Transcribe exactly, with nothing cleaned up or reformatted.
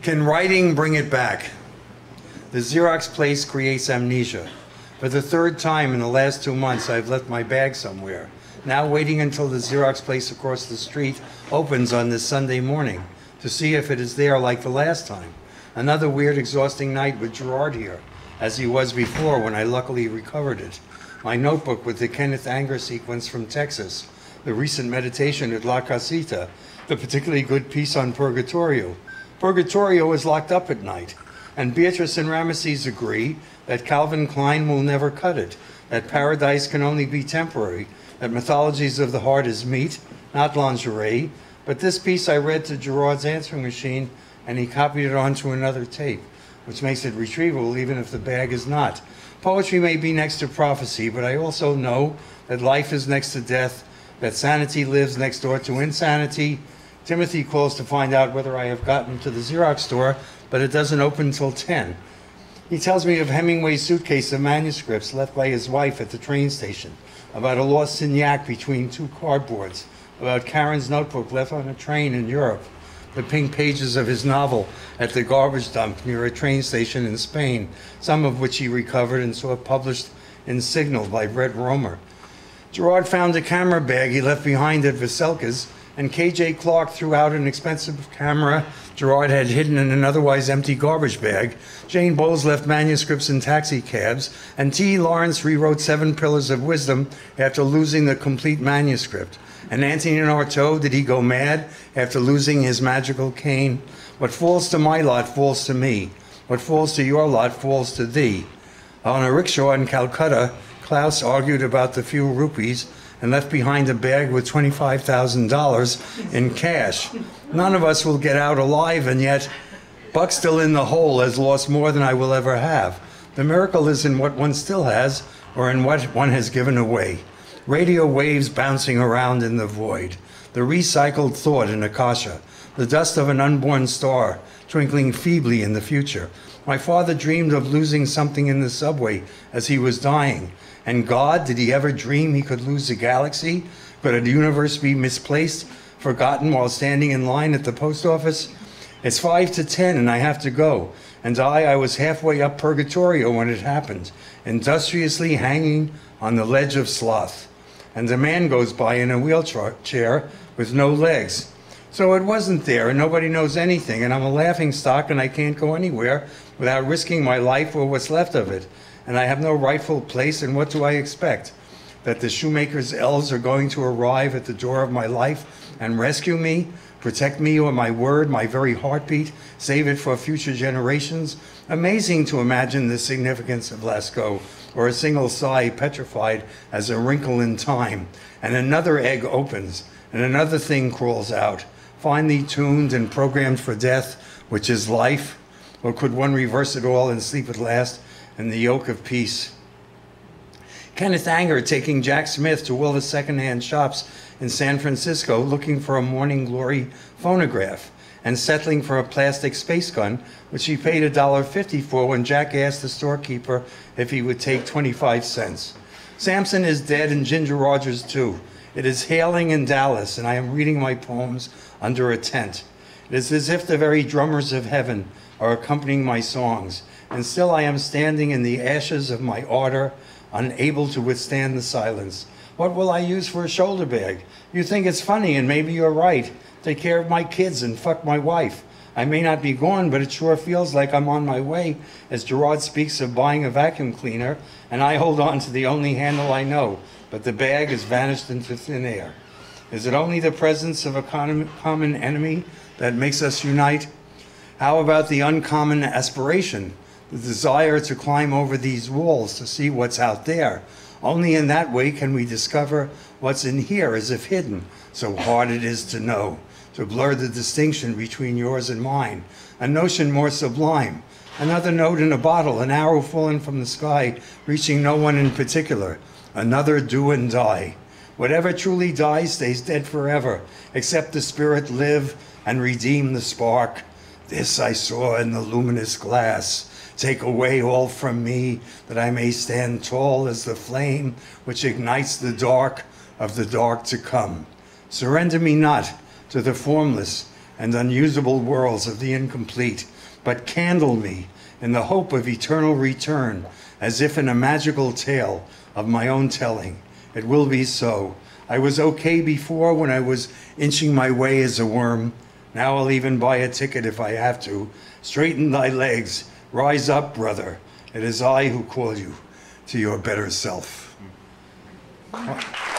Can writing bring it back? The Xerox place creates amnesia. For the third time in the last two months, I've left my bag somewhere. Now waiting until the Xerox place across the street opens on this Sunday morning to see if it is there like the last time. Another weird, exhausting night with Gerard here, as he was before when I luckily recovered it. My notebook with the Kenneth Anger sequence from Texas, the recent meditation at La Casita, the particularly good piece on Purgatorio. Purgatorio is locked up at night, and Beatrice and Ramesses agree that Calvin Klein will never cut it, that paradise can only be temporary, that mythologies of the heart is meat, not lingerie. But this piece I read to Gerard's answering machine, and he copied it onto another tape, which makes it retrievable even if the bag is not. Poetry may be next to prophecy, but I also know that life is next to death, that sanity lives next door to insanity. Timothy calls to find out whether I have gotten to the Xerox store, but it doesn't open until ten. He tells me of Hemingway's suitcase of manuscripts left by his wife at the train station, about a lost Signac between two cardboards, about Karen's notebook left on a train in Europe, the pink pages of his novel at the garbage dump near a train station in Spain, some of which he recovered and saw published in Signal by Brett Romer. Gerard found a camera bag he left behind at Veselka's, and K J Clark threw out an expensive camera Gerard had hidden in an otherwise empty garbage bag. Jane Bowles left manuscripts in taxi cabs, and T. Lawrence rewrote Seven Pillars of Wisdom after losing the complete manuscript. And Anthony Artaud, did he go mad after losing his magical cane? What falls to my lot falls to me. What falls to your lot falls to thee. On a rickshaw in Calcutta, Klaus argued about the few rupees and left behind a bag with twenty-five thousand dollars in cash. None of us will get out alive, and yet Buck still in the hole has lost more than I will ever have. The miracle is in what one still has or in what one has given away. Radio waves bouncing around in the void. The recycled thought in Akasha. The dust of an unborn star twinkling feebly in the future. My father dreamed of losing something in the subway as he was dying. And God, did he ever dream he could lose a galaxy? Could a universe be misplaced, forgotten while standing in line at the post office? It's five to ten and I have to go. And I, I was halfway up Purgatorio when it happened, industriously hanging on the ledge of sloth. And a man goes by in a wheelchair with no legs. So it wasn't there, and nobody knows anything, and I'm a laughing stock, and I can't go anywhere without risking my life or what's left of it. And I have no rightful place, and what do I expect? That the shoemaker's elves are going to arrive at the door of my life and rescue me, protect me or my word, my very heartbeat, save it for future generations? Amazing to imagine the significance of Lascaux, or a single sigh petrified as a wrinkle in time. And another egg opens, and another thing crawls out, finely tuned and programmed for death, which is life. Or could one reverse it all and sleep at last in the yoke of peace? Kenneth Anger taking Jack Smith to all the secondhand shops in San Francisco looking for a Morning Glory phonograph and settling for a plastic space gun, which he paid a dollar fifty for when Jack asked the storekeeper if he would take twenty-five cents. Samson is dead and Ginger Rogers too. It is hailing in Dallas, and I am reading my poems under a tent. It is as if the very drummers of heaven are accompanying my songs, and still I am standing in the ashes of my ardor, unable to withstand the silence. What will I use for a shoulder bag? You think it's funny, and maybe you're right. Take care of my kids and fuck my wife. I may not be gone, but it sure feels like I'm on my way, as Gerard speaks of buying a vacuum cleaner, and I hold on to the only handle I know, but the bag has vanished into thin air. Is it only the presence of a common enemy that makes us unite? How about the uncommon aspiration, the desire to climb over these walls to see what's out there? Only in that way can we discover what's in here as if hidden, so hard it is to know, to blur the distinction between yours and mine. A notion more sublime, another note in a bottle, an arrow falling from the sky, reaching no one in particular, another do and die. Whatever truly dies stays dead forever, except the spirit live and redeem the spark. This I saw in the luminous glass. Take away all from me, that I may stand tall as the flame which ignites the dark of the dark to come. Surrender me not to the formless, and unusable worlds of the incomplete, but candle me in the hope of eternal return, as if in a magical tale of my own telling. It will be so. I was okay before when I was inching my way as a worm. Now I'll even buy a ticket if I have to. Straighten thy legs. Rise up, brother. It is I who call you to your better self.